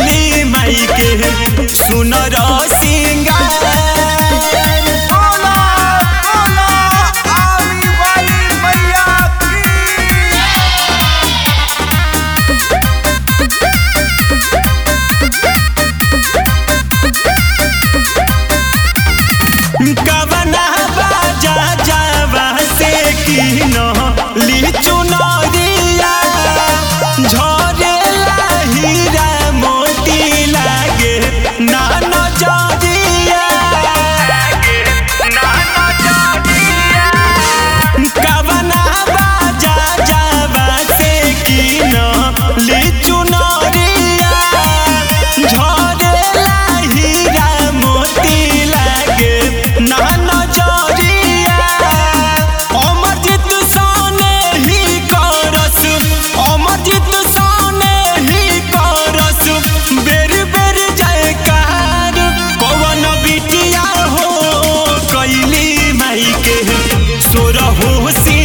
कैली माई के सुनर सिंगार। कवना बाजा जावा से कीनो ली चुनरिया झरेला हीरा मोती लागे ना नजरिया। कवना बाजा जावा से कीनो ली चुनरिया झरेला हीरा मोती लागे ना नजरिया। अमरजीत साने ही करस, अमरजीत साने ही करस बेर बेर जयकार। पवन बिटिया हो कैली माई के सोरहो सी